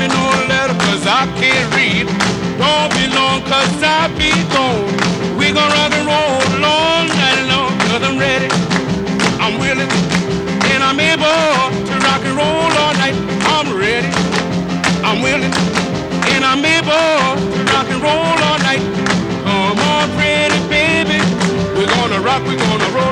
me no letter, cause I can't read. Don't be long, cause I be gone. We gon' rock and roll all night long, cause I'm ready, I'm willing, and I'm able to rock and roll all night. I'm ready, I'm willing, and I'm able to rock and roll all night. Come on, pretty baby, we're gonna rock, we're gonna roll.